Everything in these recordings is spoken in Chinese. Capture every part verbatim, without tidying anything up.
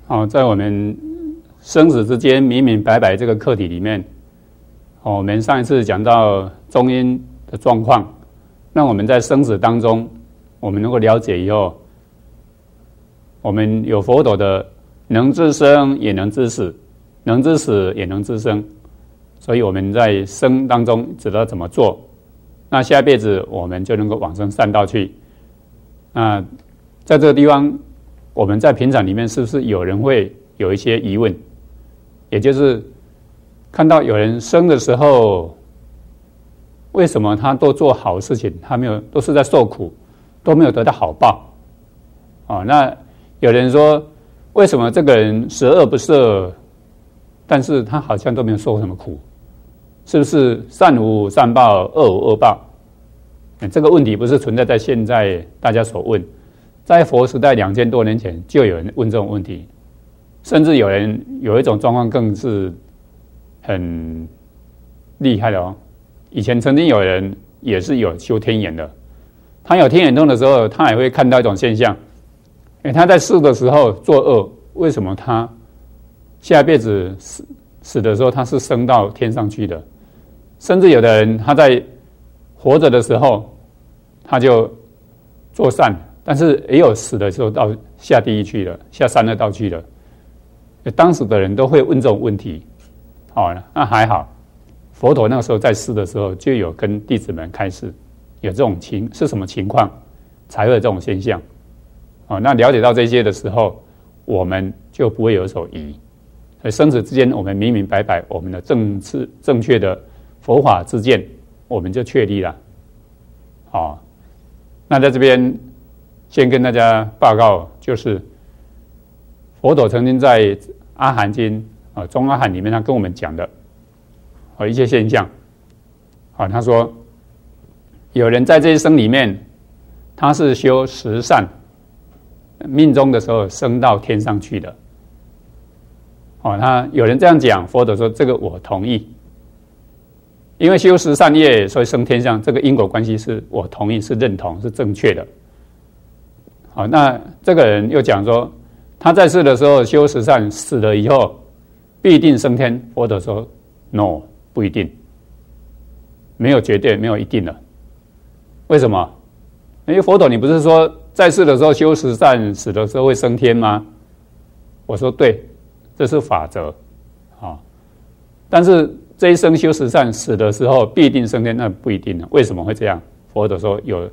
哦，在我们生死之间明明白白这个课题里面，哦，我们上一次讲到中阴的状况，让我们在生死当中，我们能够了解以后，我们有佛陀的能知生也能知死，能知死也能知生，所以我们在生当中知道怎么做，那下辈子我们就能够往生善道去。那在这个地方，我们在平常里面是不是有人会有一些疑问？也就是看到有人生的时候，为什么他都做好事情，他没有都是在受苦，都没有得到好报？哦，那有人说，为什么这个人十恶不赦，但是他好像都没有受什么苦？是不是善无善报，恶无恶报？这个问题不是存在在现在大家所问，在佛时代两千多年前就有人问这种问题，甚至有人有一种状况更是很厉害的哦。以前曾经有人也是有修天眼的，他有天眼通的时候，他也会看到一种现象，因为他在世的时候作恶，为什么他下辈子死死的时候他是升到天上去的？甚至有的人他在活着的时候他就做善，但是也有死的时候到下地狱去了，下三恶道去了。当时的人都会问这种问题，好，那还好，佛陀那个时候在世的时候就有跟弟子们开示，有这种情是什么情况才会有这种现象。好，那了解到这些的时候，我们就不会有所疑。所以生死之间，我们明明白白，我们的正是正确的佛法之见，我们就确立了。好，那在这边先跟大家报告，就是佛陀曾经在阿含经啊中阿含里面，他跟我们讲的啊一些现象。啊，他说有人在这一生里面，他是修十善，命中的时候升到天上去的。哦，他有人这样讲，佛陀说这个我同意，因为修十善业所以升天上，这个因果关系是我同意，是认同，是正确的。好，那这个人又讲说，他在世的时候修十善，死了以后必定升天。佛陀说 no， 不一定，没有绝对，没有一定的。为什么？因为佛陀你不是说在世的时候修十善，死的时候会升天吗？我说对，这是法则啊。但是这一生修十善，死的时候必定升天，那不一定了。为什么会这样？佛陀说有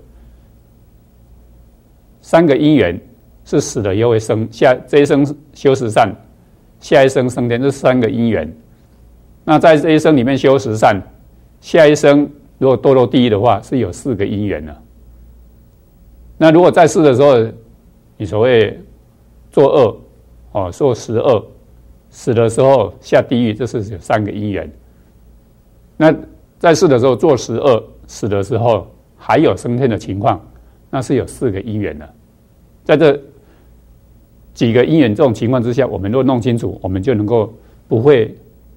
三个因缘是死了以后会升，下这一生修十善，下一生升天，这三个因缘。那在这一生里面修十善，下一生如果堕落地狱的话，是有四个因缘的。那如果在世的时候，你所谓作恶哦，做十恶，死的时候下地狱，这是有三个因缘。那在世的时候做十恶，死的时候还有升天的情况，那是有四个因缘的。在这几个因缘这种情况之下，我们若弄清楚，我们就能够不会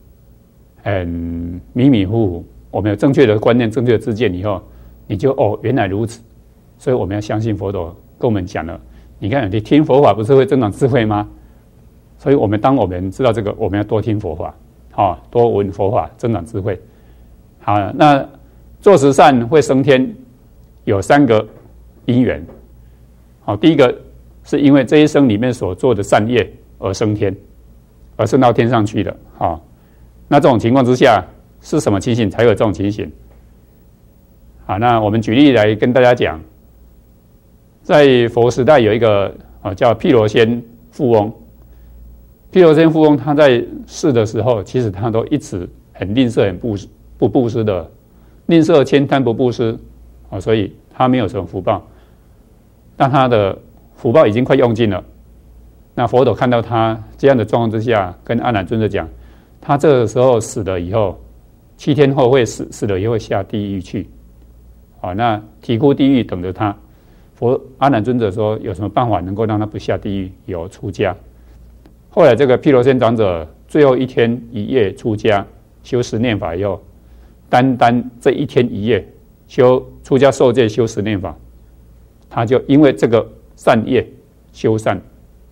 很迷迷糊糊。我们有正确的观念、正确的知见以后，你就哦，原来如此。所以我们要相信佛陀跟我们讲了。你看，你听佛法不是会增长智慧吗？所以我们当我们知道这个，我们要多听佛法，好、哦，多闻佛法，增长智慧。好，那做十善会升天，有三个因缘。好，第一个是因为这一生里面所做的善业而升天，而升到天上去的。好，那这种情况之下是什么情形才有这种情形？好，那我们举例来跟大家讲，在佛时代有一个啊叫毗罗仙富翁，毗罗仙富翁他在世的时候，其实他都一直很吝啬、很不不布施的，吝啬悭贪不布施啊，所以他没有什么福报。但他的福报已经快用尽了，那佛陀看到他这样的状况之下，跟阿难尊者讲，他这个时候死了以后，七天后会死，死了以后会下地狱去。好，那啼哭地狱等着他。佛阿难尊者说，有什么办法能够让他不下地狱？有出家。后来这个毗罗仙长者最后一天一夜出家，修十念法以后，单单这一天一夜修出家受戒修十念法，他就因为这个善业修善，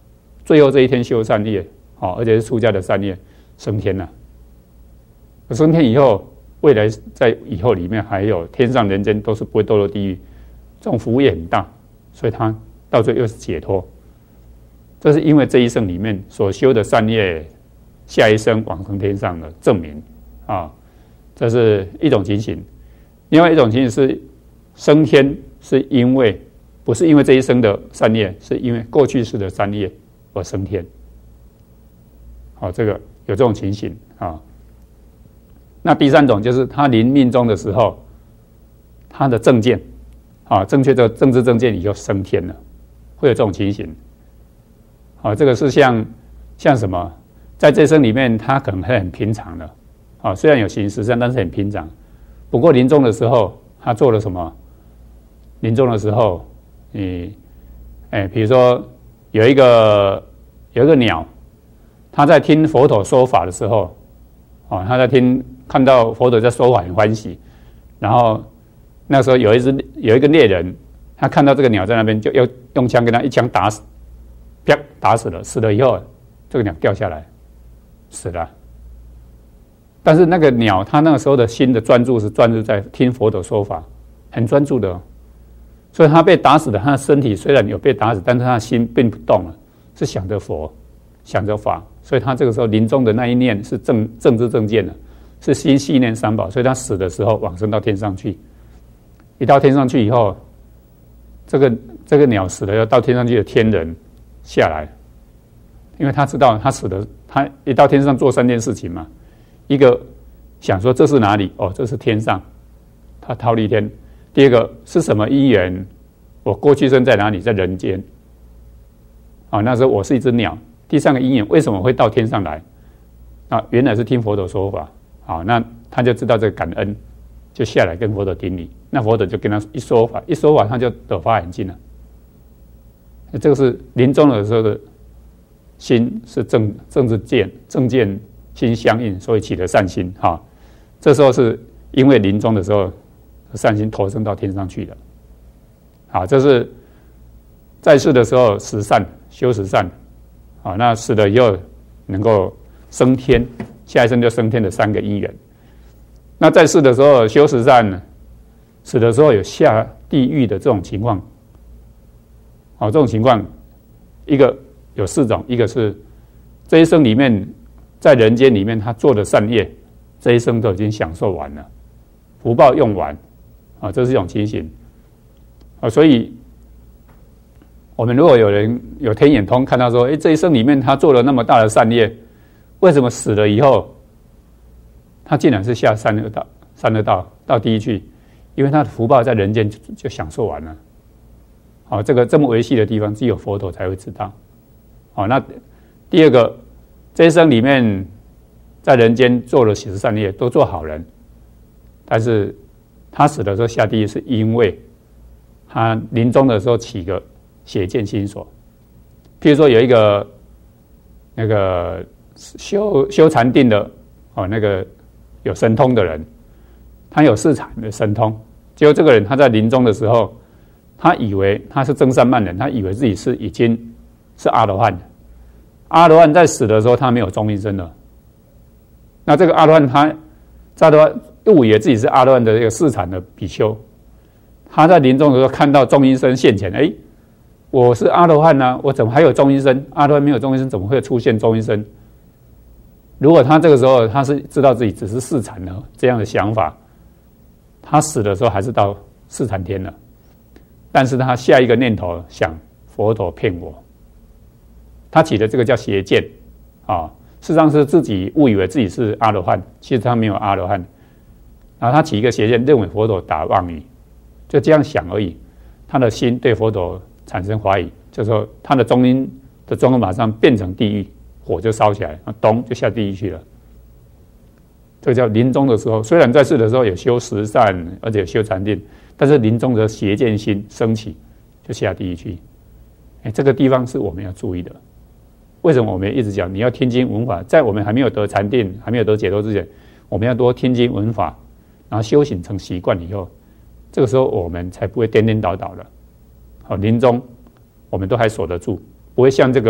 最后这一天修善业，哦，而且是出家的善业，升天了。升天以后，未来在以后里面还有天上人间都是不会堕落地狱，这种福务也很大，所以他到最后又是解脱。这是因为这一生里面所修的善业，下一生往生天上的证明啊，这是一种情形。另外一种情形是升天，是因为不是因为这一生的善业，是因为过去世的善业而升天。好，这个有这种情形啊。那第三种就是他临命终的时候，他的正见啊，正确的政治正见以后升天了，会有这种情形。好，这个是像像什么，在这一生里面他可能会很平常的啊，虽然有行十善，但是很平常。不过临终的时候，他做了什么？临终的时候，你哎，比如说有一个有一个鸟，他在听佛陀说法的时候，哦，他在听。看到佛陀在说法很欢喜，然后那时候有一只有一个猎人，他看到这个鸟在那边，就要用枪跟他一枪打死，啪打死了。死了以后，这个鸟掉下来，死了。但是那个鸟，他那个时候的心的专注是专注在听佛陀说法，很专注的、哦。所以他被打死的，他的身体虽然有被打死，但是他的心并不动了，是想着佛，想着法。所以他这个时候临终的那一念是正正知正见的。是心系念三宝，所以他死的时候往生到天上去。一到天上去以后，这个这个鸟死了，要到天上去的天人下来，因为他知道他死的，他一到天上做三件事情嘛。一个想说这是哪里？哦，这是天上，他逃离天。第二个是什么因缘？我过去生在哪里？在人间。啊，那时候我是一只鸟。第三个因缘为什么会到天上来？啊，原来是听佛陀说法。好，那他就知道这个感恩，就下来跟佛陀顶礼。那佛陀就跟他一说法，一说法他就得发眼净了。这个是临终的时候的心是正正知见正见心相应，所以起了善心。哈，这时候是因为临终的时候善心投生到天上去了。好，这是在世的时候十善修十善，好，那死了以后能够升天。下一生就升天的三个因缘。那在世的时候修十善，死的时候有下地狱的这种情况。好，这种情况一个有四种，一个是这一生里面在人间里面他做的善业，这一生都已经享受完了，福报用完啊，这是一种情形啊。所以我们如果有人有天眼通看到说，哎，这一生里面他做了那么大的善业，为什么死了以后，他竟然是下三恶道、三恶道到地狱去？因为他的福报在人间 就, 就享受完了。好，这个这么微细的地方，只有佛陀才会知道。好，那第二个，这一生里面在人间做了十善业，都做好人，但是他死的时候下地狱，是因为他临终的时候起个邪见心所。譬如说有一个那个。修修禅定的哦，那个有神通的人，他有四禅的神通。结果这个人他在临终的时候，他以为他是真善曼人，他以为自己是已经是阿罗汉。阿罗汉在死的时候，他没有中阴身了。那这个阿罗汉他在的误以为自己是阿罗汉的这个四禅的比丘，他在临终的时候看到中阴身现前，哎，我是阿罗汉啊，我怎么还有中阴身？阿罗汉没有中阴身，怎么会出现中阴身？如果他这个时候他是知道自己只是四禅的这样的想法，他死的时候还是到四禅天了。但是他下一个念头想佛陀骗我，他起的这个叫邪见啊，事实上是自己误以为自己是阿罗汉，其实他没有阿罗汉。然后他起一个邪见，认为佛陀打妄语，就这样想而已。他的心对佛陀产生怀疑，就是说他的中阴的状况马上变成地狱。火就烧起来，咚就下地狱去了。这个叫临终的时候，虽然在世的时候有修十善，而且有修禅定，但是临终的邪见心升起，就下地狱去。哎，这个地方是我们要注意的。为什么我们一直讲你要听经闻法？在我们还没有得禅定、还没有得解脱之前，我们要多听经闻法，然后修行成习惯以后，这个时候我们才不会颠颠倒倒的。好，临终我们都还守得住，不会像这个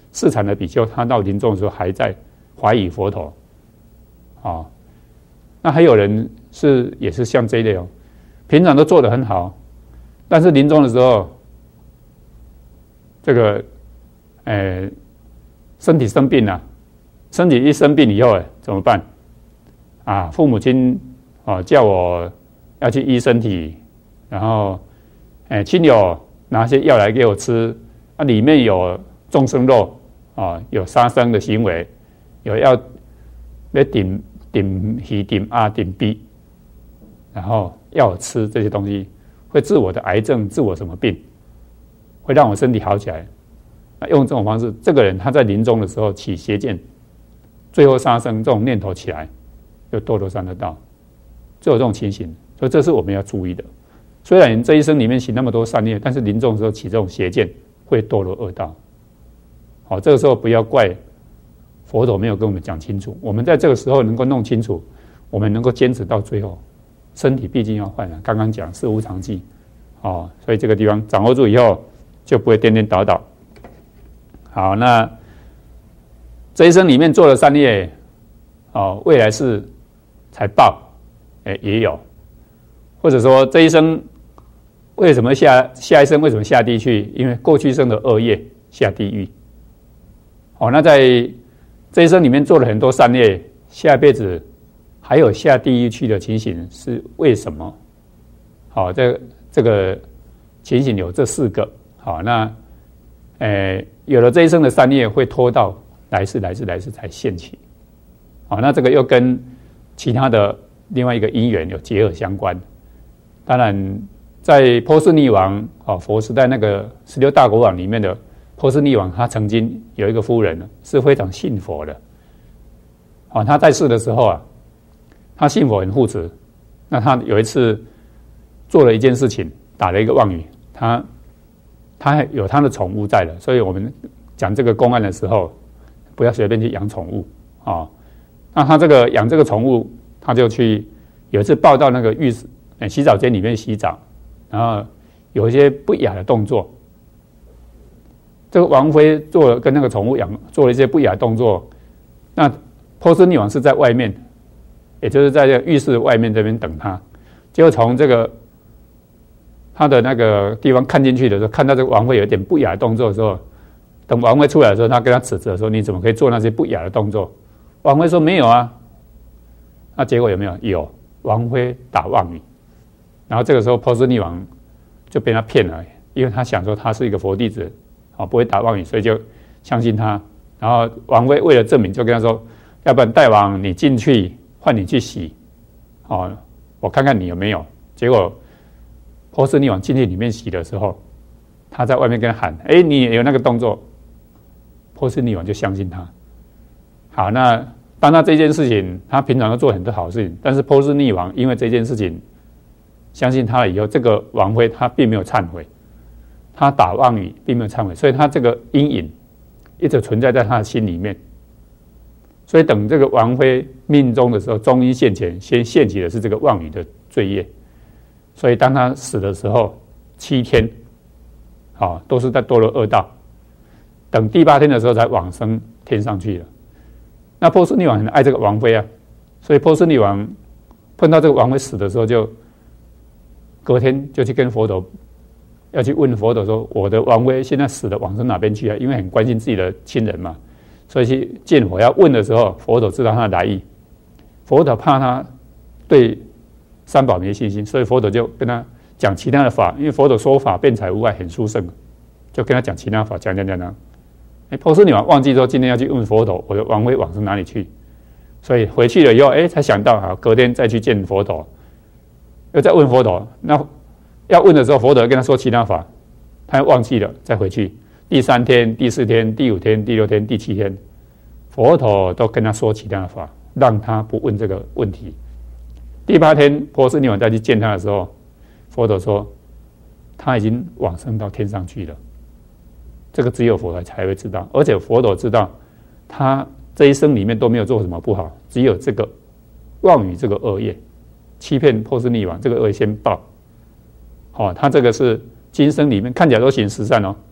市场的比丘，他到临终的时候还在怀疑佛陀。哦，那还有人是也是像这一类哦，平常都做得很好，但是临终的时候，这个，呃，身体生病了，身体一生病以后，哎，怎么办？啊，父母亲哦叫我要去医身体，然后，哎，亲友拿些药来给我吃，啊，里面有众生肉啊，有杀生的行为，有要要顶。顶鱼顶啊顶 B， 然后要我吃这些东西，会治我的癌症，治我什么病，会让我身体好起来。那用这种方式，这个人他在临终的时候起邪见，最后杀生这种念头起来，就堕落三恶道，就有这种情形。所以这是我们要注意的。虽然这一生里面行那么多善业，但是临终的时候起这种邪见，会堕落恶道。好，这个时候不要怪佛陀没有跟我们讲清楚，我们在这个时候能够弄清楚，我们能够坚持到最后。身体毕竟要坏了，刚刚讲是无常计，哦，所以这个地方掌握住以后，就不会颠颠倒倒。好，那这一生里面做了善业，哦，未来世才报，哎，也有，或者说这一生为什么下下一生为什么下地去？因为过去生的恶业下地狱。哦，那在这一生里面做了很多善业，下辈子还有下地狱去的情形是为什么？好，这这个情形有这四个。好，那呃有了这一生的善业，会拖到来世、来世、来世才现起。好，那这个又跟其他的另外一个因缘有结合相关。当然，在波斯匿王哦佛时代那个十六大国王里面的。波斯匿王他曾经有一个夫人是非常信佛的，哦，他在世的时候啊，他信佛很护持。那他有一次做了一件事情，打了一个妄语，他他有他的宠物在了，所以我们讲这个公案的时候，不要随便去养宠物啊、哦。那他这个养这个宠物，他就去有一次抱到那个浴室、洗澡间里面洗澡，然后有一些不雅的动作。这个王妃做了跟那个宠物养做了一些不雅动作，那波斯匿王是在外面，也就是在这个浴室外面这边等他，结果从这个他的那个地方看进去的时候，看到这个王妃有点不雅的动作的时候，等王妃出来的时候，他跟他指责说：“你怎么可以做那些不雅的动作？”王妃说：“没有啊。”那结果有没有？有，王妃打妄语，然后这个时候波斯匿王就被他骗了，因为他想说他是一个佛弟子。哦，不会打妄语，所以就相信他。然后王妃为了证明，就跟他说：“要不然大王你进去，换你去洗，哦，我看看你有没有。”结果波斯匿王进去里面洗的时候，他在外面跟他喊：“哎，你也有那个动作。”波斯匿王就相信他。好，那当他这件事情，他平常都做很多好事情，但是波斯匿王因为这件事情相信他了以后，这个王妃他并没有忏悔。他打妄语并没有忏悔，所以他这个阴影一直存在在他的心里面。所以等这个王妃命终的时候，中阴现前，先现起的是这个妄语的罪业。所以当他死的时候，七天，好、哦、都是在堕落恶道。等第八天的时候才往生天上去了。那波斯匿王很爱这个王妃啊，所以波斯匿王碰到这个王妃死的时候，就隔天就去跟佛陀。要去问佛陀说：“我的王妃现在死了，往生哪边去啊？”因为很关心自己的亲人嘛，所以去见佛要问的时候，佛陀知道他的来意。佛陀怕他对三宝没信心，所以佛陀就跟他讲其他的法。因为佛陀说法辩才无碍，很殊胜，就跟他讲其他法，讲讲讲讲。哎，波斯匿王忘记说今天要去问佛陀，我的王妃往生哪里去？所以回去了以后，哎，才想到啊，隔天再去见佛陀，又再问佛陀。那要问的时候，佛陀跟他说其他法，他忘记了，再回去。第三天、第四天、第五天、第六天、第七天，佛陀都跟他说其他法，让他不问这个问题。第八天，波斯匿王再去见他的时候，佛陀说他已经往生到天上去了。这个只有佛陀才会知道，而且佛陀知道他这一生里面都没有做什么不好，只有这个妄语这个恶业，欺骗波斯匿王这个恶业先报。哦，他这个是今生里面看起来都行十善哦，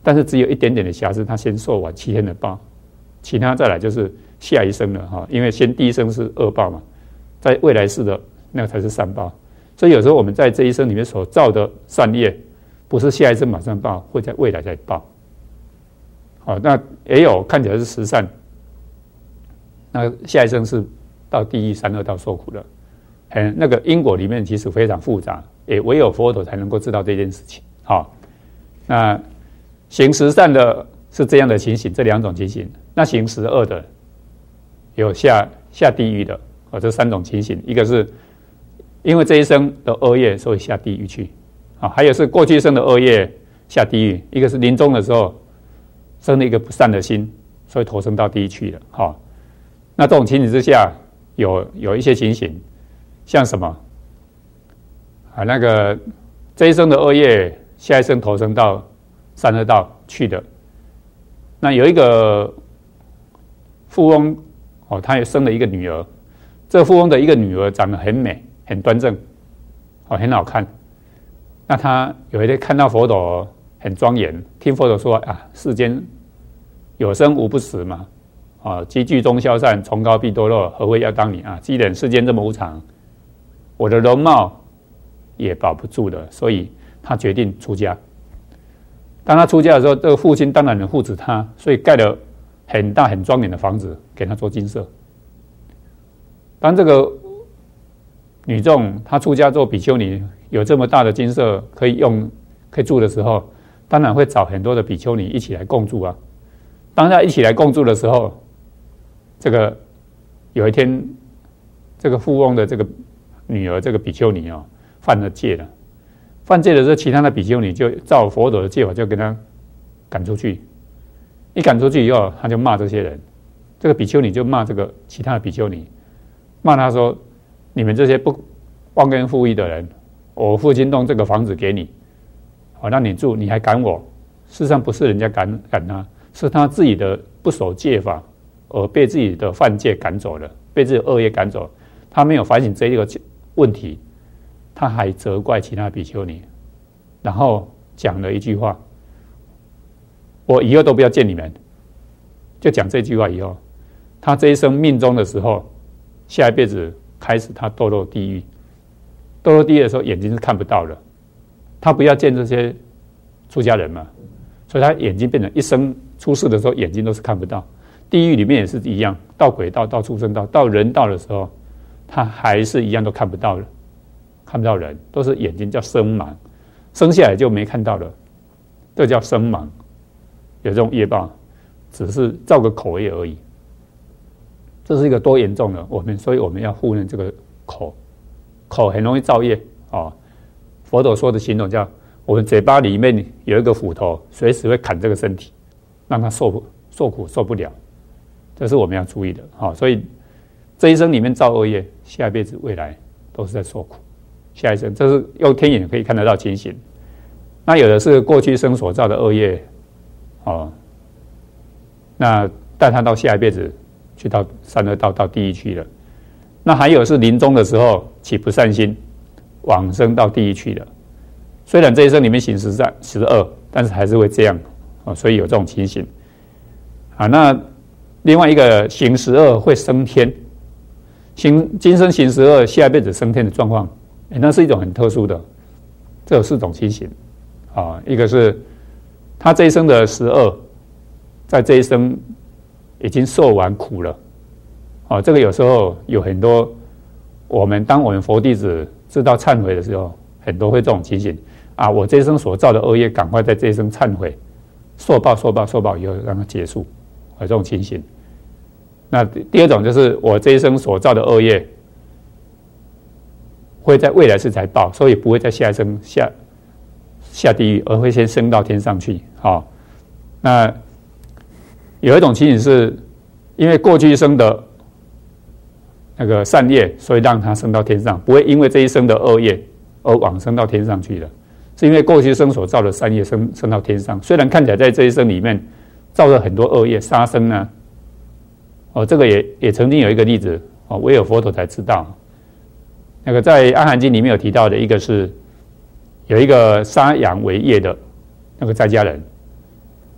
但是只有一点点的瑕疵，他先受完七天的报，其他再来就是下一生了哈，因为先第一生是恶报嘛，在未来世的那个才是善报，所以有时候我们在这一生里面所造的善业，不是下一生马上报，会在未来再报。好，那也有看起来是十善，那下一生是到地狱三恶道受苦的。嗯，那个因果里面其实非常复杂，也唯有佛陀才能够知道这件事情。好，那行十善的是这样的情形，这两种情形。那行十恶的有下下地狱的，哦，这三种情形。一个是因为这一生的恶业，所以下地狱去。啊，还有是过去生的恶业下地狱，一个是临终的时候生了一个不善的心，所以投生到地狱去了。好，那这种情形之下，有有一些情形。像什么啊？那个这一生的恶业，下一生投生到三恶道去的。那有一个富翁哦，他也生了一个女儿。这个富翁的一个女儿长得很美，很端正，哦，很好看。那他有一天看到佛陀很庄严，听佛陀说啊，世间有生无不死嘛，啊，积聚中消散，崇高必堕落，何谓要当你啊？既然世间这么无常。我的容貌也保不住了，所以他决定出家。当他出家的时候，这个父亲当然能护持他，所以盖了很大很庄严的房子给他做精舍。当这个女众她出家做比丘尼，有这么大的精舍可以用可以住的时候，当然会找很多的比丘尼一起来共住啊。当他一起来共住的时候，这个有一天，这个富翁的这个女儿这个比丘尼哦，犯了戒了。犯戒的时候，其他的比丘尼就照佛陀的戒法，就跟他赶出去。一赶出去以后，他就骂这些人。这个比丘尼就骂这个其他的比丘尼，骂他说：“你们这些不忘恩负义的人，我父亲弄这个房子给你，好让你住，你还赶我。事实上不是人家赶赶他，是他自己的不守戒法，而被自己的犯戒赶走了，被自己的恶业赶走。他没有反省这一个问题，他还责怪其他比丘尼，然后讲了一句话：我以后都不要见你们。就讲这句话以后，他这一生命中的时候，下一辈子开始他堕落地狱。堕落地狱的时候，眼睛是看不到了。他不要见这些出家人嘛，所以他眼睛变成一生出世的时候，眼睛都是看不到。地狱里面也是一样，到鬼道、到畜生道、到人道的时候，他还是一样都看不到了。看不到人，都是眼睛叫生盲，生下来就没看到了，这叫生盲。有这种业报，只是造个口业而已。这是一个多严重的，我们所以我们要护念这个口，口很容易造业哦。佛陀说的形容叫我们嘴巴里面有一个斧头，随时会砍这个身体，让他受受苦受不了，这是我们要注意的。好、哦，所以这一生里面造恶业，下一辈子未来都是在受苦。下一生，这是用天眼可以看得到情形。那有的是过去生所造的恶业，哦，那带他到下一辈子去到三恶道、到地狱去了。那还有是临终的时候起不善心，往生到地狱去了。虽然这一生里面行十善、十恶，但是还是会这样，哦，所以有这种情形。啊，那另外一个行十恶会升天，行今生行十恶，下一辈子升天的状况。那是一种很特殊的，这有四种情形啊。一个是他这一生的十恶，在这一生已经受完苦了啊。这个有时候有很多，我们当我们佛弟子知道忏悔的时候，很多会这种情形啊。我这一生所造的恶业，赶快在这一生忏悔，受报受报受报以后让它结束，有这种情形。那第二种就是我这一生所造的恶业，会在未来世才报，所以不会在下一生下下地狱，而会先升到天上去。好、哦，那有一种情形是，因为过去生的那个善业，所以让他升到天上，不会因为这一生的恶业而往生到天上去的，是因为过去生所造的善业升升到天上。虽然看起来在这一生里面造了很多恶业，杀生啊，哦，这个也也曾经有一个例子哦，唯有佛陀才知道。那个在《阿含经》里面有提到的一个是有一个杀羊为业的那个在家人，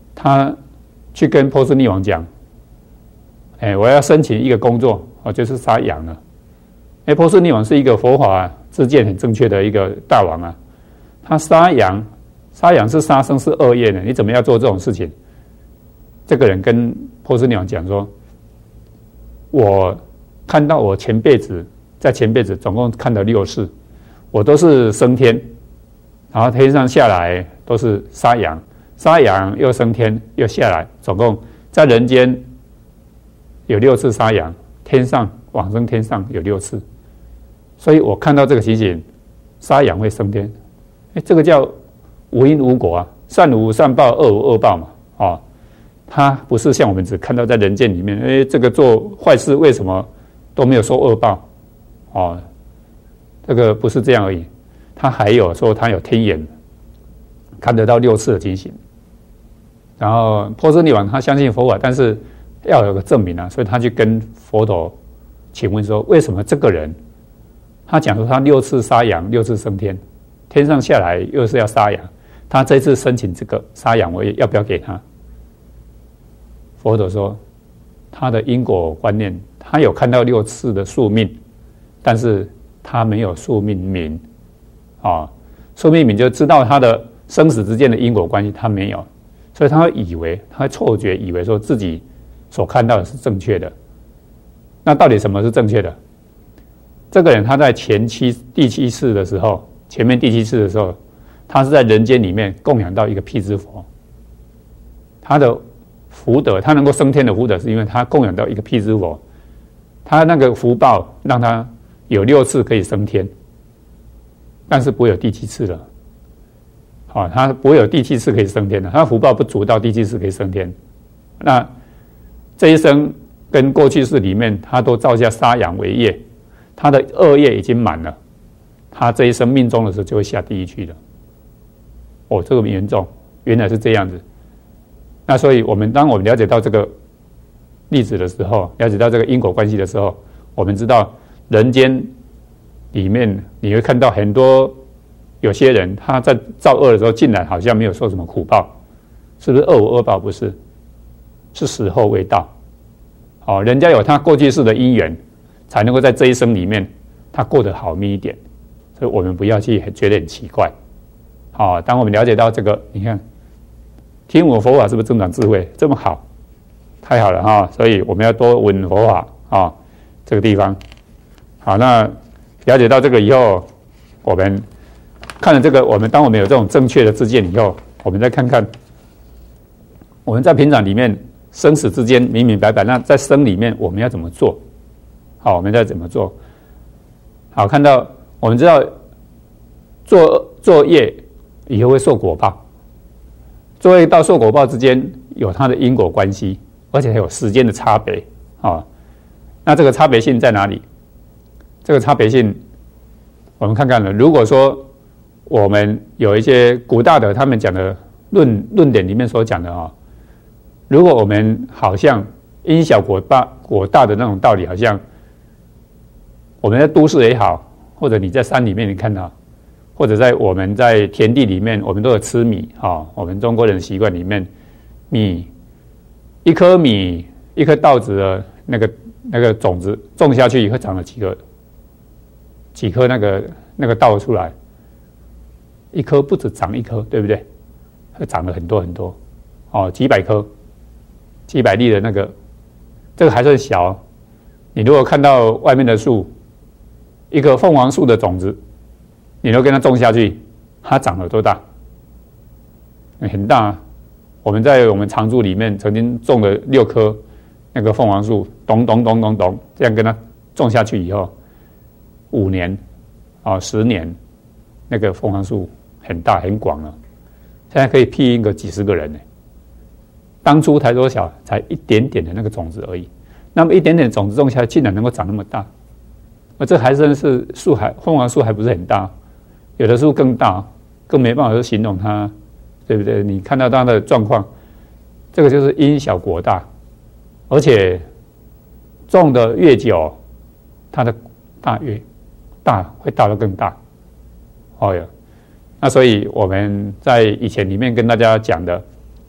他去跟波斯匿王讲，哎，我要申请一个工作，哦，就是杀羊了。哎，波斯匿王是一个佛法知见很正确的一个大王啊，他杀羊，杀羊是杀生是恶业呢，你怎么要做这种事情？这个人跟波斯匿王讲说，我看到我前辈子在前辈子总共看到六世，我都是升天，然后天上下来都是杀羊，杀羊又升天又下来，总共在人间有六次杀羊，天上往生天上有六次，所以我看到这个情形，杀羊会升天，哎，这个叫无因无果啊，善无善报，恶无恶报嘛，哦，他不是像我们只看到在人间里面，哎，这个做坏事为什么都没有受恶报，哦，这个不是这样而已，他还有说他有天眼，看得到六次的情形。然后波斯匿王他相信佛法，但是要有个证明啊，所以他去跟佛陀请问说，为什么这个人他讲说他六次杀羊，六次升天，天上下来又是要杀羊，他这次申请这个杀羊，我也要不要给他？佛陀说，他的因果观念，他有看到六次的宿命，但是他没有宿命明啊，宿命明就知道他的生死之间的因果关系，他没有，所以他会以为，他会错觉，以为说自己所看到的是正确的。那到底什么是正确的？这个人他在前七第七世的时候，前面第七世的时候，他是在人间里面供养到一个辟支佛，他的福德，他能够升天的福德，是因为他供养到一个辟支佛，他那个福报让他有六次可以升天，但是不会有第七次了。好，他不会有第七次可以升天的，他福报不足到第七次可以升天。那这一生跟过去世里面，他都造下杀羊为业，他的恶业已经满了，他这一生命中的时候就会下地狱去了。哦，这个严重，原来是这样子。那所以我们当我们了解到这个例子的时候，了解到这个因果关系的时候，我们知道人间里面你会看到很多有些人他在造恶的时候竟然好像没有受什么苦报，是不是恶无恶报？不是，是时候未到。哦，人家有他过去世的因缘，才能够在这一生里面他过得好命一点，所以我们不要去觉得很奇怪。好，哦，当我们了解到这个，你看听闻佛法是不是增长智慧？这么好，太好了哈！所以我们要多闻佛法啊，哦，这个地方。好，那了解到这个以后，我们看了这个，我们当我们有这种正确的知见以后，我们再看看我们在平常里面生死之间明明白白，那在生里面我们要怎么做？好，我们要怎么做？好，看到我们知道做做业以后会受果报。作业到受果报之间有它的因果关系，而且还有时间的差别啊。那这个差别性在哪里？这个差别性，我们看看了。如果说我们有一些古大德他们讲的论论点里面所讲的啊，如果我们好像因小果大果大的那种道理，好像我们在都市也好，或者你在山里面你看到。或者在我们在田地里面，我们都有吃米啊，哦。我们中国人的习惯里面，米一颗米一颗稻子的那个那个种子种下去以后长了几个几颗那个那个稻出来，一颗不止长一颗，对不对？它长了很多很多哦，几百颗、几百粒的那个，这个还算小。你如果看到外面的树，一棵凤凰树的种子。你都跟它种下去，它长了多大？很大啊。我们在我们常住里面曾经种了六棵那个凤凰树，咚咚咚咚咚，这样跟它种下去以后，五年啊、哦、十年，那个凤凰树很大很广了，现在可以庇荫个几十个人呢。当初才多小，才一点点的那个种子而已，那么一点点种子种下来，竟然能够长那么大，而这还真是树还凤凰树还不是很大。有的树更大，更没办法去形容它，对不对？你看到它的状况，这个就是因小果大，而且种的越久，它的大越大，会大得更大。哦哟，那所以我们在以前里面跟大家讲的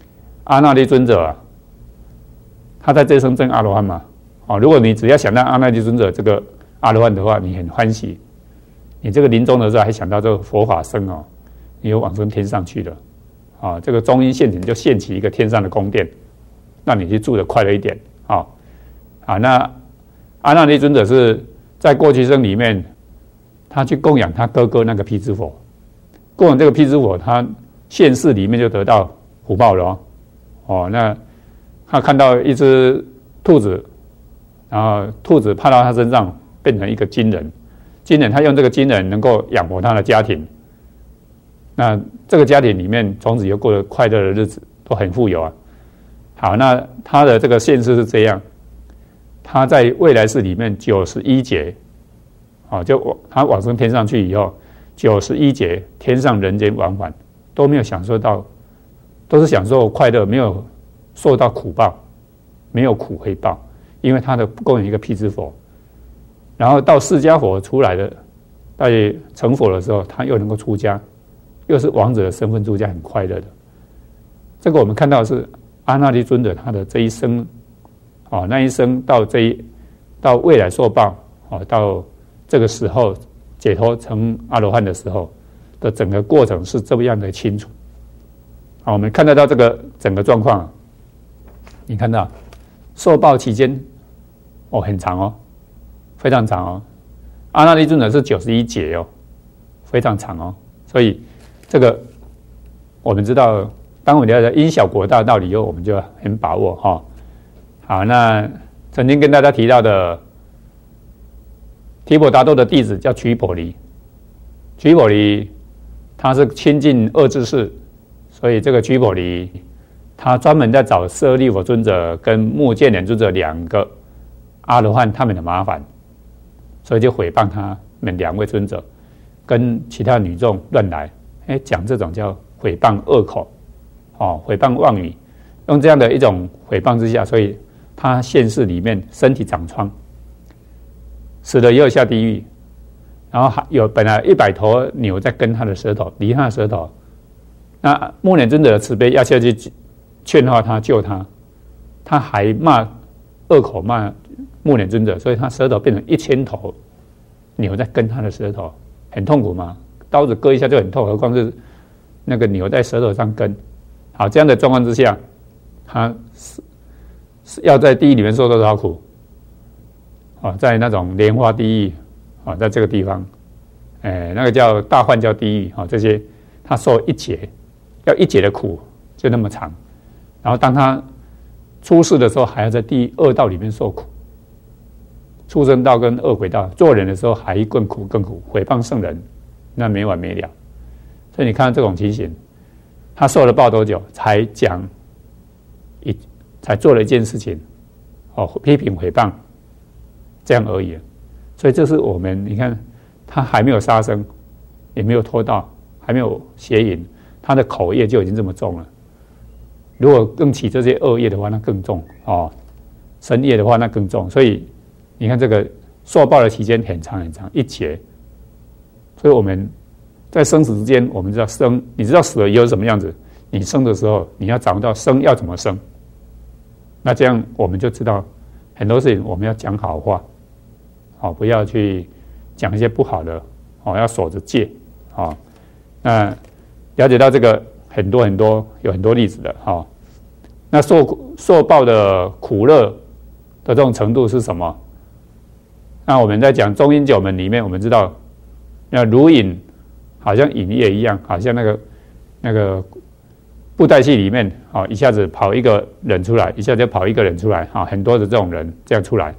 阿那律尊者啊，他在这生证阿罗汉嘛。哦，如果你只要想到阿那律尊者这个阿罗汉的话，你很欢喜。你这个临终的时候还想到这个佛法僧哦，你有往生天上去了。啊，这个中阴现前就现起一个天上的宫殿，让你去住的快乐一点。啊，啊，那阿那律尊者是在过去生里面，他去供养他哥哥那个毗支佛，供养这个毗支佛，他现世里面就得到福报了。哦，那他看到一只兔子，然后兔子爬到他身上，变成一个金人。金人他用这个金人能够养活他的家庭，那这个家庭里面从此就过得快乐的日子，都很富有啊。好，那他的这个现世是这样，他在未来世里面九十一劫，啊，就他往生天上去以后，九十一劫天上人间往返都没有享受到，都是享受快乐，没有受到苦报，没有苦回报，因为他的供养一个毗支佛。然后到释迦佛出来的，在成佛的时候，他又能够出家，又是王者的身份出家，很快乐的。这个我们看到的是阿那律尊者他的这一生，哦，那一生到这一到未来受报，哦，到这个时候解脱成阿罗汉的时候的整个过程是这么样的清楚。好，我们看得到这个整个状况，你看到受报期间，哦，很长哦。非常长哦，阿那律尊者是九十一劫哦，非常长哦，所以这个我们知道，当我们了解因小果大道理以后，我们就很把握哈、哦。好，那曾经跟大家提到的提婆达多的弟子叫瞿婆离，瞿婆离他是亲近恶知识，所以这个瞿婆离他专门在找舍利弗尊者跟目犍连尊者两个阿罗汉他们的麻烦。所以就诽谤他们两位尊者，跟其他女众乱来，哎，讲这种叫诽谤恶口，哦，诽谤妄语，用这样的一种诽谤之下，所以他现世里面身体长疮，死了也有下地狱，然后还有本来一百头牛在跟他的舌头，离他的舌头，那目犍尊者的慈悲要下去劝化他救他，他还骂恶口骂目犍尊者，所以他舌头变成一千头牛在跟他的舌头，很痛苦嘛，刀子割一下就很痛，何况是那个牛在舌头上跟。好，这样的状况之下，他是要在地狱里面受多少苦？啊，在那种莲花地狱啊，在这个地方，哎，那个叫大幻教地狱啊，这些他受一劫，要一劫的苦就那么长，然后当他出世的时候，还要在第二道里面受苦。畜生道跟恶鬼道，做人的时候还更苦更苦，诽谤圣人，那没完没了。所以你看这种情形，他受了报多久才讲一才做了一件事情，哦，批评诽谤，这样而已。所以这是我们你看，他还没有杀生，也没有偷盗，还没有邪淫，他的口业就已经这么重了。如果更起这些恶业的话，那更重哦；身业的话，那更重。所以你看这个受报的期间很长很长，一劫。所以我们在生死之间，我们知道生，你知道死了以后是什么样子，你生的时候你要掌握到生要怎么生，那这样我们就知道很多事情我们要讲好话，好，不要去讲一些不好的，好，要守着戒，好，那了解到这个很多很多有很多例子的，好，那受受报的苦乐的这种程度是什么？那我们在讲中阴九门里面，我们知道，那如影好像影业一样，好像那个那个布袋戏里面，啊，一下子跑一个人出来，一下子跑一个人出来，啊，很多的这种人这样出来，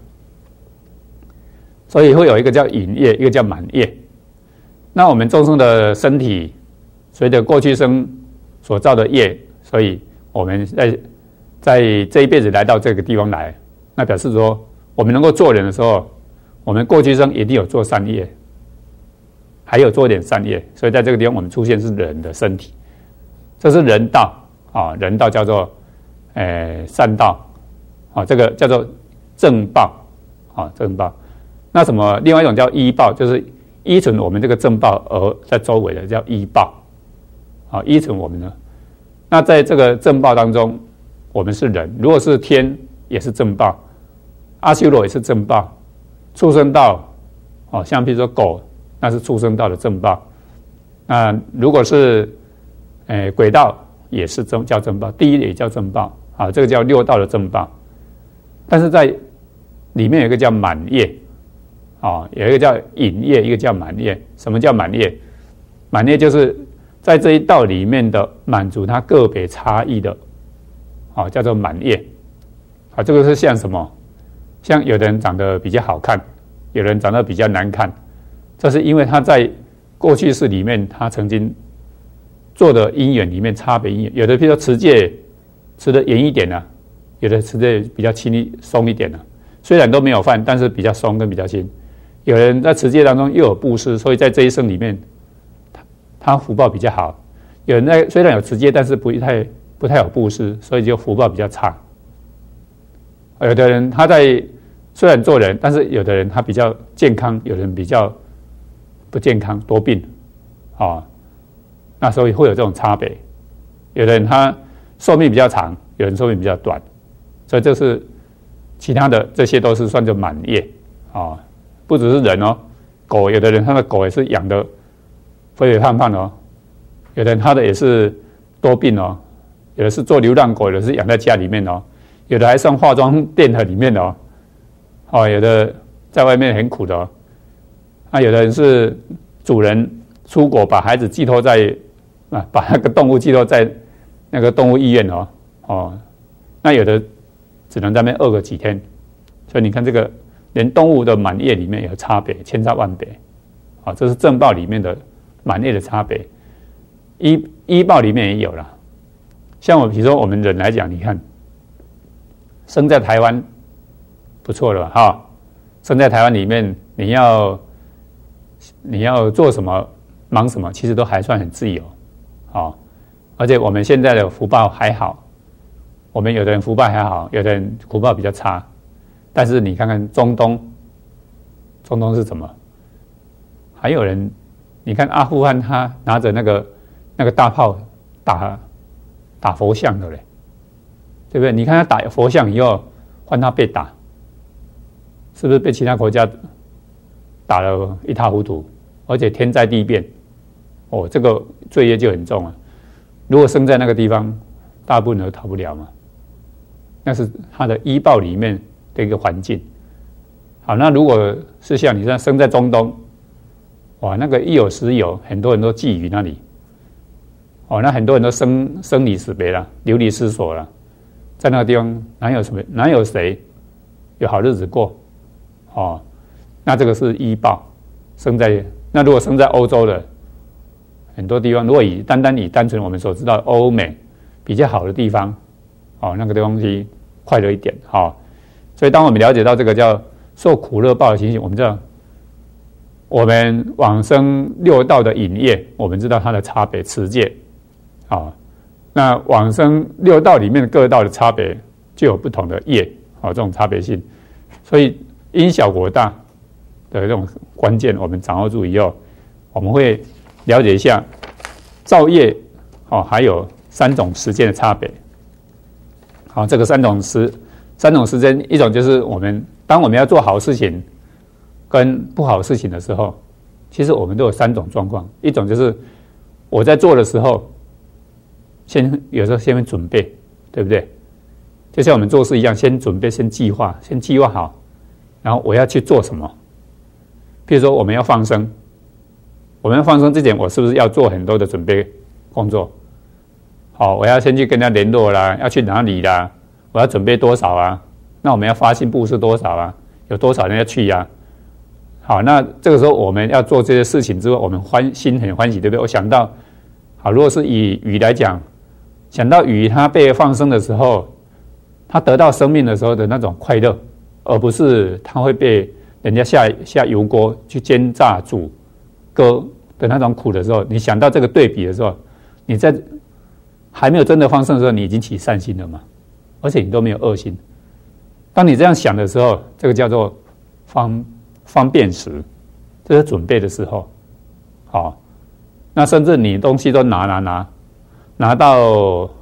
所以会有一个叫影业，一个叫满业。那我们众生的身体，随着过去生所造的业，所以我们在在这一辈子来到这个地方来，那表示说，我们能够做人的时候，我们过去生一定有做善业，还有做一点善业，所以在这个地方我们出现是人的身体，这是人道啊，人道叫做呃善道啊，这个叫做正报啊，正报。那什么？另外一种叫依报，就是依存我们这个正报而在周围的叫依报啊，依存我们的。那在这个正报当中， 我们是人，如果是天也是正报，阿修罗也是正报，畜生道哦，像比如说狗，那是畜生道的正报。那如果是诶鬼道也是正叫正报，地狱也叫正报啊，这个叫六道的正报。但是在里面有一个叫满业啊，有一个叫隐业，一个叫满业。什么叫满业？满业就是在这一道里面的满足它个别差异的，啊，叫做满业。啊，这个是像什么？像有的人长得比较好看，有人长得比较难看，这是因为他在过去世里面他曾经做的因缘里面差别因缘，有的譬如说持戒持的严一点啊，有的持戒比较轻一松一点啊，虽然都没有犯，但是比较松跟比较轻。有人在持戒当中又有布施，所以在这一生里面他他福报比较好。有人在虽然有持戒，但是不太不太有布施，所以就福报比较差。有的人他在虽然做人，但是有的人他比较健康，有人比较不健康，多病啊、哦，那所以会有这种差别。有的人他寿命比较长，有人寿命比较短，所以这是其他的这些都是算作满业啊、哦，不只是人哦，狗有的人他的狗也是养的肥肥胖胖的哦，有的人他的也是多病哦，有的是做流浪狗，有的是养在家里面哦，有的还上化妆店的里面哦，哦，有的在外面很苦的哦，那、啊、有的人是主人出国把孩子寄托在啊，把那个动物寄托在那个动物医院哦，哦，那有的只能在那边饿个几天，所以你看这个连动物的满业里面有差别，千差万别，啊，这是正报里面的满业的差别，医医报里面也有啦。像我比如说我们人来讲，你看生在台湾不错了哈，生在台湾里面，你要你要做什么忙什么，其实都还算很自由，啊，而且我们现在的福报还好，我们有的人福报还好，有的人福报比较差，但是你看看中东，中东是什么？还有人，你看阿富汗他拿着那个那个大炮打打佛像的嘞，对不对？你看他打佛像以后，换他被打，是不是被其他国家打了一塌糊涂，而且天灾地变，哦，这个罪业就很重了。如果生在那个地方，大部分人都逃不了嘛。那是他的医报里面的一个环境。好，那如果是像你这样生在中东，哇，那个一有时有，很多人都觊觎那里。哦，那很多人都生生离死别了，流离失所了，在那个地方哪有什么哪有谁有好日子过？哦，那这个是医报，生在那如果生在欧洲的很多地方，如果以单单以单纯我们所知道欧美比较好的地方，哦，那个东西快乐一点，好、哦，所以当我们了解到这个叫受苦乐报的情形，我们知道我们往生六道的引业，我们知道它的差别，持戒。啊，那往生六道里面的各道的差别就有不同的业，啊，这种差别性，所以因小果大的这种关键，我们掌握住以后，我们会了解一下造业，哦，还有三种时间的差别。好，这个三种时三种时间，一种就是我们当我们要做好事情跟不好事情的时候，其实我们都有三种状况，一种就是我在做的时候。先有时候先准备，对不对？就像我们做事一样，先准备，先计划，先计划好，然后我要去做什么？譬如说我们要放生，我们要放生之前，我是不是要做很多的准备工作？好，我要先去跟他联络啦，要去哪里啦？我要准备多少啊？那我们要发心布施多少啊？有多少人要去呀、啊？好，那这个时候我们要做这些事情之后，我们欢心很欢喜，对不对？我想到，好，如果是以鱼来讲。想到鱼它被放生的时候，它得到生命的时候的那种快乐，而不是它会被人家下下油锅去煎炸煮割的那种苦的时候，你想到这个对比的时候，你在还没有真的放生的时候，你已经起善心了嘛，而且你都没有恶心。当你这样想的时候，这个叫做方方便时，这是准备的时候。好，那甚至你东西都拿拿拿。拿到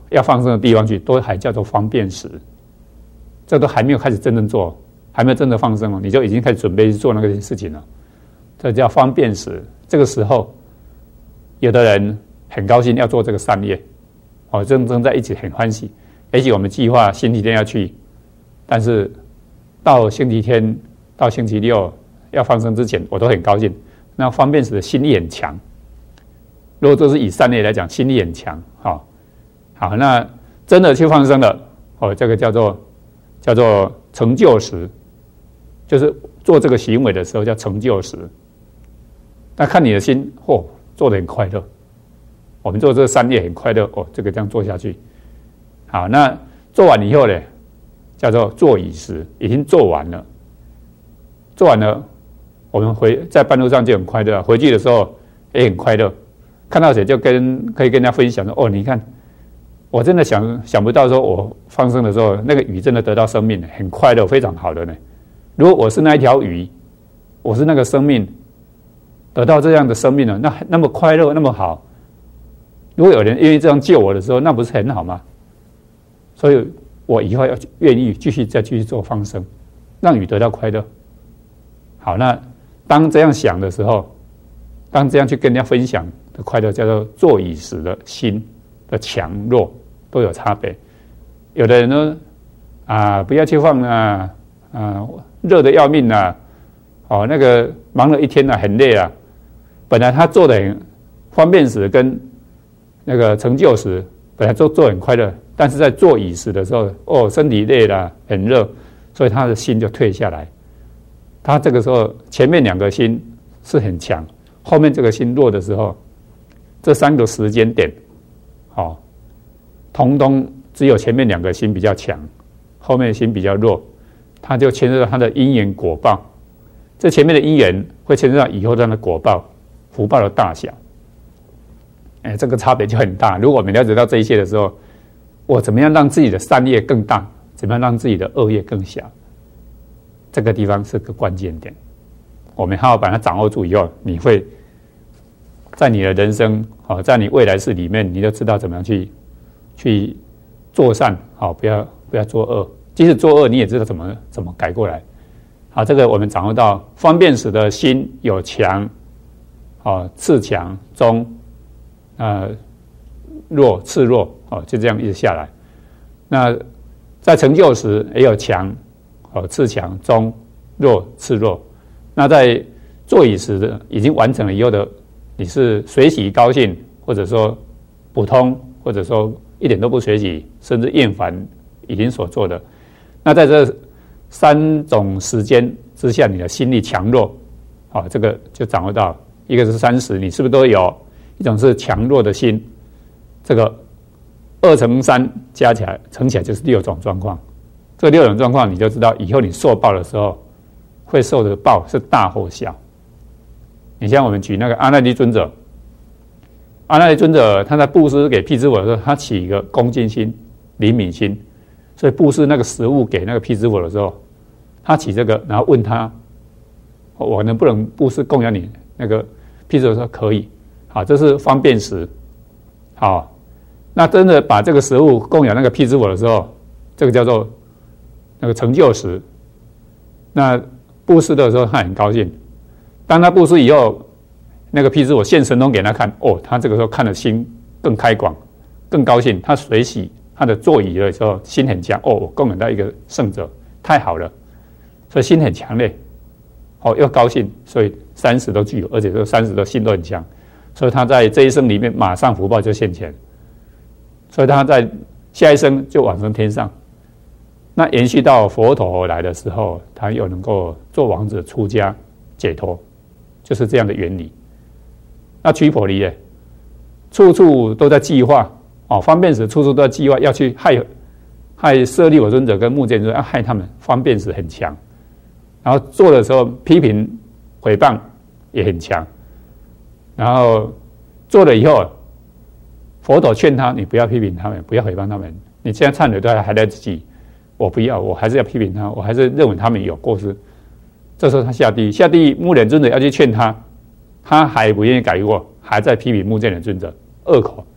要放生的地方去，都还叫做方便时，这都还没有开始真正做，还没有真的放生哦，你就已经开始准备去做那个事情了，这叫方便时。这个时候，有的人很高兴要做这个善业，哦，正正在一起很欢喜。也许我们计划星期天要去，但是到星期天到星期六要放生之前，我都很高兴。那方便时的心力很强。如果都是以善业来讲，心力很强，好、哦，好，那真的去放生了，哦，这个叫做叫做成就时，就是做这个行为的时候叫成就时。那看你的心，哦，做得很快乐。我们做这个善业很快乐，哦，这个这样做下去。好，那做完以后呢，叫做做已时，已经做完了。做完了，我们回在半路上就很快乐，回去的时候也很快乐。看到谁就跟可以跟人家分享说，哦，你看，我真的想想不到说，我放生的时候，那个鱼真的得到生命，很快乐，非常好的呢。如果我是那一条鱼，我是那个生命，得到这样的生命了，那那么快乐，那么好。如果有人愿意这样救我的时候，那不是很好吗？所以我以后要愿意继续再继续做放生，让鱼得到快乐。好，那当这样想的时候，当这样去跟人家分享的快乐，叫做做已时的心的强弱都有差别。有的人呢，啊，不要去放啊，啊，热得要命啊，哦，那个忙了一天啊，很累啊。本来他做的很方便时跟那个成就时，本来做做很快乐，但是在做已时的时候，哦，身体累了，很热，所以他的心就退下来。他这个时候前面两个心是很强，后面这个心弱的时候，这三个时间点，哦，通通只有前面两个心比较强，后面的心比较弱，他就牵涉到他的因缘果报。这前面的因缘会牵涉到以后他的果报、福报的大小。哎，这个差别就很大。如果我们了解到这一切的时候，我怎么样让自己的善业更大？怎么样让自己的恶业更小？这个地方是个关键点。我们好好把它掌握住以后，你会在你的人生，好，在你未来世里面，你就知道怎么样去去做善，好，不要不要做恶。即使做恶，你也知道怎么怎么改过来。好，这个我们掌握到方便时的心有强，好，次强、中，呃，弱、次弱，哦，就这样一直下来。那在成就时也有强，哦，次强、中、弱、次弱。那在做已时的已经完成了以后的，你是随喜高兴，或者说普通，或者说一点都不随喜，甚至厌烦已经所做的。那在这三种时间之下，你的心力强弱，好，这个就掌握到，一个是三十，你是不是都有？一种是强弱的心，这个二乘三加起来乘起来就是六种状况。这六种状况，你就知道以后你受报的时候，会受的报是大或小。你像我们举那个阿那律尊者，阿那律尊者他在布施给辟支佛的时候，他起一个恭敬心、怜悯心，所以布施那个食物给那个辟支佛的时候，他起这个，然后问他，我能不能布施供养你？那个辟支佛说可以。好，这是方便时。好，那真的把这个食物供养那个辟支佛的时候，这个叫做那个成就时。那布施的时候，他很高兴。当他布施以后，那个辟支佛现神通给他看，哦，他这个时候看的心更开广，更高兴。他随喜他的座椅的时候，心很强。哦，我供养到一个圣者，太好了，所以心很强烈。哦，又高兴，所以三十都具有，而且这三十的心都很强。所以他在这一生里面，马上福报就现前，所以他在下一生就往生天上。那延续到佛陀来的时候，他又能够做王子出家解脱，就是这样的原理。那须婆离呢，处处都在计划哦，方便时处处都在计划要去害害舍利弗尊者跟目犍尊者，要害他们，方便时很强。然后做的时候批评毁谤也很强。然后做了以后，佛陀劝他：你不要批评他们，不要诽谤他们。你现在忏悔都还来得及，我不要，我还是要批评他，我还是认为他们有过失。这时候他下地狱，下地狱目犍尊者要去劝他，他还不愿意改过，还在批评目犍连尊者恶口。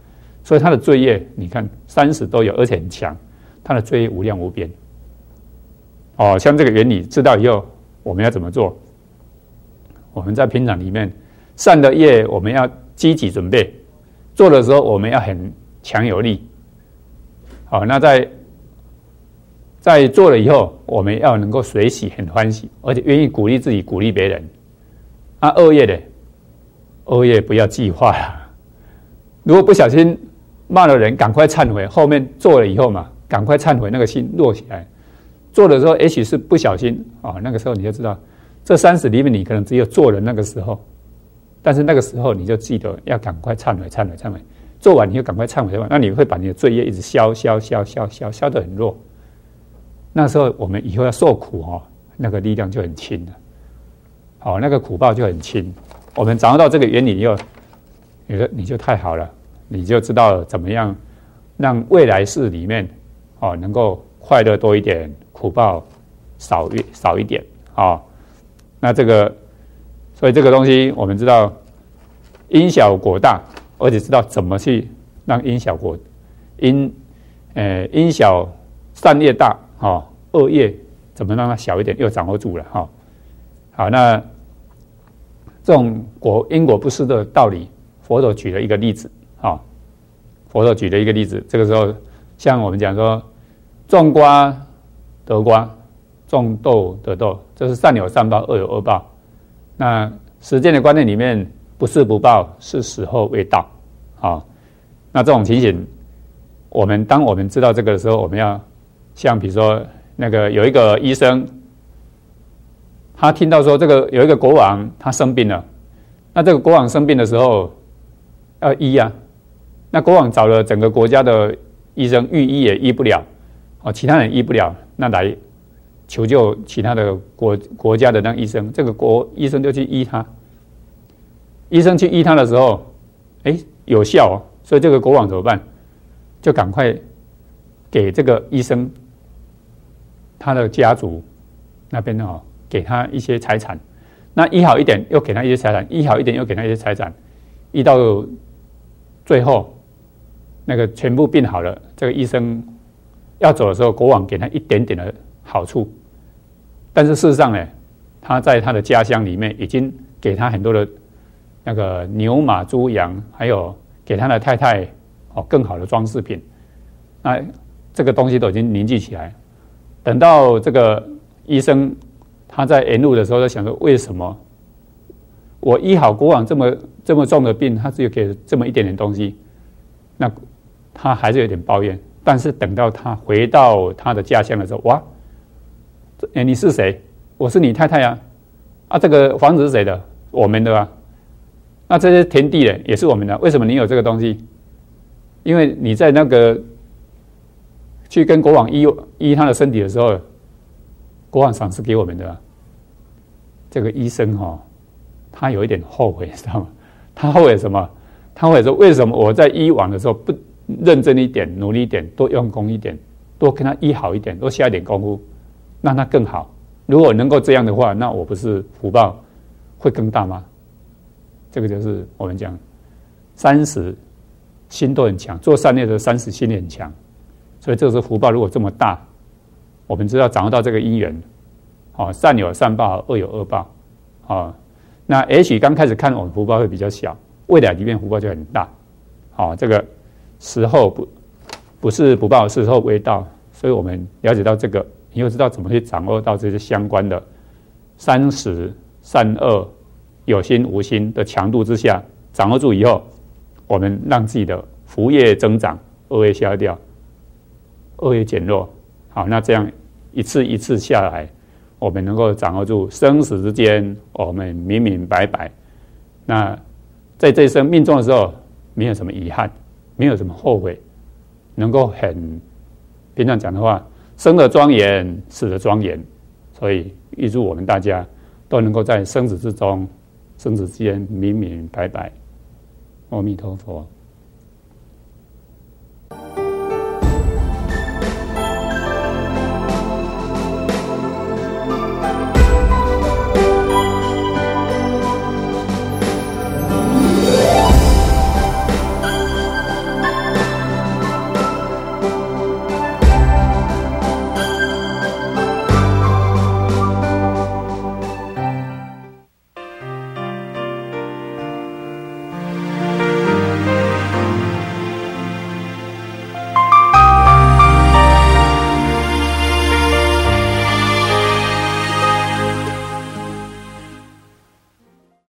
所以他的罪业，你看三十都有，而且很强，他的罪业无量无边。哦，像这个原理知道以后，我们要怎么做？我们在平常里面，善的业我们要积极准备，做的时候我们要很强有力。好，那在在做了以后，我们要能够随喜很欢喜，而且愿意鼓励自己，鼓励别人。啊，恶业的，恶业不要计划了。如果不小心骂了人，赶快忏悔。后面做了以后嘛，赶快忏悔，那个心落起来。做的时候，也许是不小心啊、哦，那个时候你就知道，这三十里面你可能只有做了那个时候，但是那个时候你就记得要赶快忏悔，忏悔，忏悔。做完你就赶快忏悔，那你会把你的罪业一直消消消消消消得很弱。那时候我们以后要受苦哦，那个力量就很轻了，好、哦，那个苦报就很轻。我们掌握到这个原理以后，你说你就太好了，你就知道怎么样让未来世里面哦能够快乐多一点，苦报少一少一点啊、哦。那这个，所以这个东西我们知道因小果大，而且知道怎么去让因小果因呃因小善业大，哦，恶业怎么让它小一点，又掌握住了哈、哦。好，那这种果因果不失的道理，佛陀举了一个例子啊、哦。佛陀举了一个例子，这个时候像我们讲说，种瓜得瓜，种豆得豆，这是善有善报，恶有恶报。那实践的观念里面，不是不报，是时候未到。啊、哦，那这种情形，我们当我们知道这个的时候，我们要像比如说那个有一个医生，他听到说这个有一个国王他生病了，那这个国王生病的时候要医啊，那国王找了整个国家的医生，御医也医不了，哦，其他人医不了，那来求救其他的国国家的那个医生，这个国医生就去医他，医生去医他的时候，哎，有效哦，所以这个国王怎么办？就赶快给这个医生他的家族那边哦，给他一些财产。那医好一点，又给他一些财产；医好一点，又给他一些财产。医到最后，那个全部病好了，这个医生要走的时候，国王给他一点点的好处，但是事实上呢，他在他的家乡里面已经给他很多的那个牛马猪羊，还有给他的太太哦更好的装饰品，那这个东西都已经凝聚起来。等到这个医生他在沿路的时候，在想说，为什么我医好国王这么这么重的病，他只有给这么一点点东西，那他还是有点抱怨。但是等到他回到他的家乡的时候，哇，哎，你是谁？我是你太太啊！啊，这个房子是谁的？我们的啊。那这些田地呢，也是我们的。为什么你有这个东西？因为你在那个去跟国王医医他的身体的时候，国王赏赐给我们的、啊。这个医生哈、哦，他有一点后悔，知道吗？他后悔什么？他后悔说，为什么我在医王的时候不认真一点、努力一点、多用功一点、多跟他医好一点、多下一点功夫，让他更好。如果能够这样的话，那我不是福报会更大吗？这个就是我们讲三十心都很强，做善业的三十心也很强，所以这个是福报如果这么大，我们知道掌握到这个因缘，哦，善有善报，恶有恶报，哦，那也许刚开始看我们福报会比较小，未来里面福报就很大，哦，这个时候不不是不报，时候未到，所以我们了解到这个，你又知道怎么去掌握到这些相关的三十善恶。有心无心的强度之下，掌握住以后，我们让自己的福业增长，恶业消掉，恶业减弱。好，那这样一次一次下来，我们能够掌握住生死之间，我们明明白白。那在这一生命中的时候，没有什么遗憾，没有什么后悔，能够很平常讲的话，生的庄严，死的庄严。所以预祝我们大家都能够在生死之中。生死之间明明白白，阿弥陀佛。